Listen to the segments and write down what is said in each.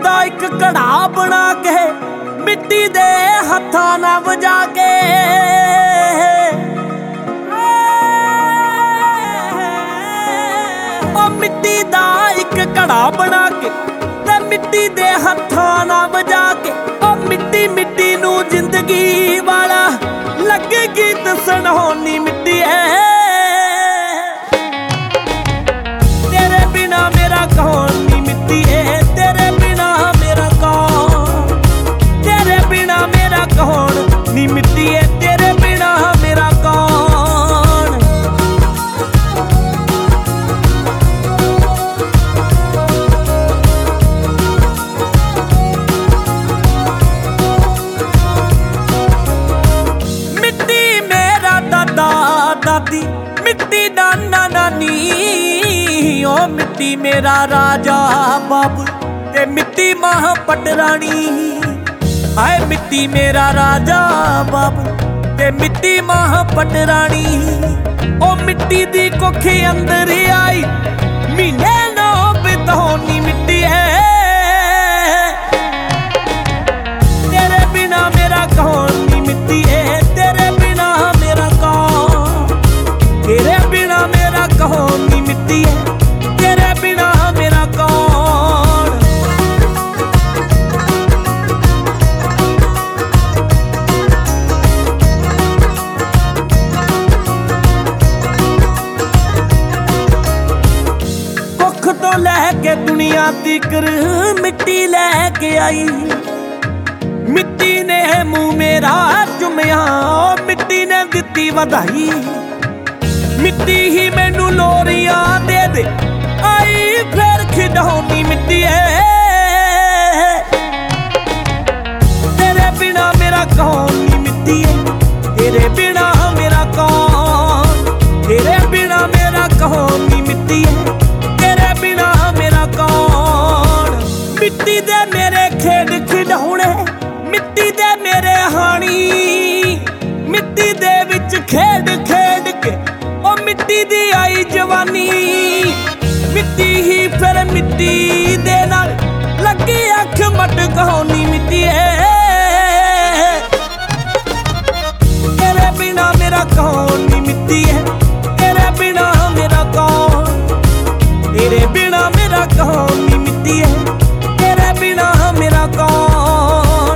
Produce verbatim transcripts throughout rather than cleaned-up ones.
दा एक घड़ा बना के मिट्टी दे हत्थां नाल वजा के ओ मिट्टी दा एक घड़ा बना के ते मिट्टी दे हत्थां नाल वजा के ओ मिट्टी मिट्टी नू जिंदगी वाला लगे गीत सुनाउणी मिट्टी है। तेरे बिना मेरा कौन नी मिट्टी है, तेरे बिना मेरा कौन, तेरे बिना मेरा कौन नी मिट्टी है, तेरे बिना मेरा कौन। मिट्टी मेरा दादा दादी, मिट्टी नाना नानी, ओ मिट्टी मेरा राजा बाबू ते मिट्टी मां पटरानी। हाय मिट्टी मेरा राजा बाबू ते मिट्टी मां पटरानी। ओ मिट्टी दी कोखे अंदर आई महीने नौ बिताउणी मिट्टी है। तेरे बिना मेरा कौन नी मिट्टी है, तेरे बिना मेरा कौन, तेरे बिना मेरा कौन नी मिट्टी है, तेरे बिना मेरा कौन। कुख तो लैके दुनिया तिकर मिट्टी लैके आई। मिट्टी ने मुंह मेरा चुमिया, मिट्टी ने दित्ती वधाई। मिट्टी ही मैनू लोरियां दे दे आई फिर खिडौनी मिट्टी है। तेरे बिना मेरा कौन नी मिट्टी है, तेरे बिना मेरा कौन, तेरे बिना मेरा कौन नी मिट्टी है, तेरे बिना मेरा कौन। मिट्टी दे मेरे खेड खिडौने, मिट्टी दे मेरे हानी, मिट्टी दे विच खेड खेड के ओ मिट्टी दी आई जवानी। मिट्टी ही फिर मिट्टी दे नाल लगी अख मटकाउणी मिट्टी है। तेरे बिना मेरा कौन नी मिट्टी है, तेरे बिना मेरा कौन, तेरे बिना मेरा कौन नी मिट्टी है, तेरे बिना मेरा कौन।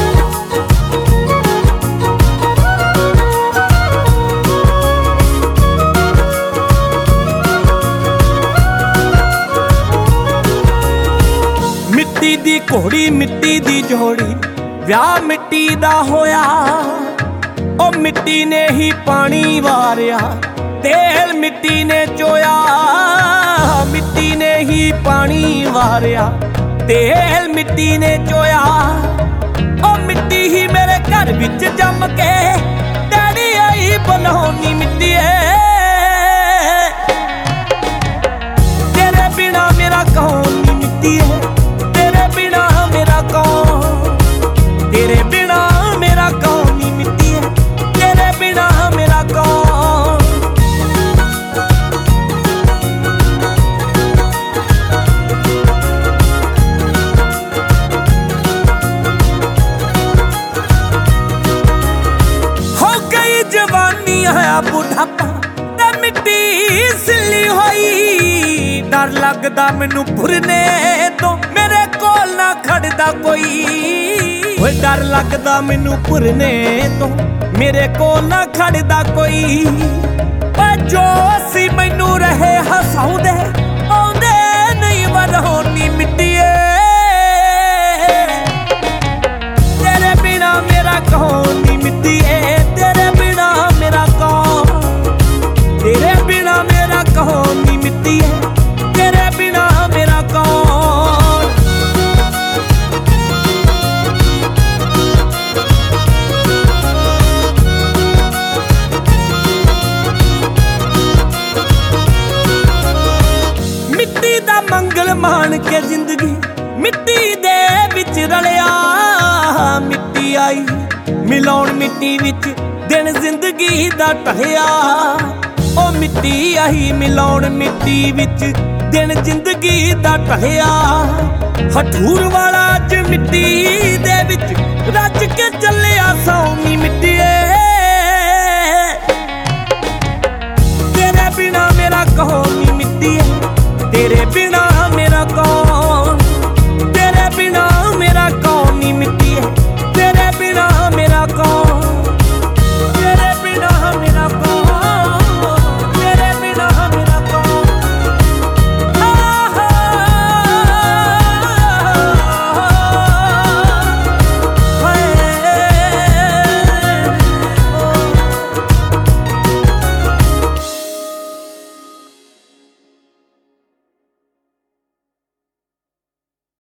मिट्टी दी घोड़ी मिट्टी दी जोड़ी ब्याह मिट्टी दा होया। ओ मिट्टी ने ही पानी वारिया, तेल मिट्टी ने चोया। मिट्टी ने ही पानी वारिया, तेल मिट्टी ने चोया। ओ मिट्टी ही मेरे घर विच जम के डैडी आई बनाउणी मिट्टी है। तेरे बिना मेरा कौन नी मिट्टी है, तेरे बिना मेरा कौन, तेरे बिना मेरा कौन नी मिट्टी है, तेरे बिना मेरा कौन। हो गई जवानी है बुढ़ापा ते मिट्टी सिल्ली होई। डर लगदा मैनू भुरने तो मेरे कोल ना खड़दा कोई। ओए डर लगदा मैनू भुरने तो मेरे कोल ना खड़दा कोई। ओ जो सी मैनू रहे हसाउंदे आउंदे नहीं वरहोनी मिट्टी है। तेरे बिना मेरा कौन नी मिट्टी है, तेरे बिना मेरा कौन, तेरे बिना मेरा कौन नी मिट्टी है, तेरे बिना मेरा कौन। मिट्टी दा मंगल मान के जिंदगी मिट्टी दे विच रलिया। मिट्टी आई मिलाउण मिट्टी विच दिन जिंदगी दा ढलिया। ओ मिट्टी आई मिलाउण मिट्टी विच दिन जिंदगी दा टलिया हठूर वाला अज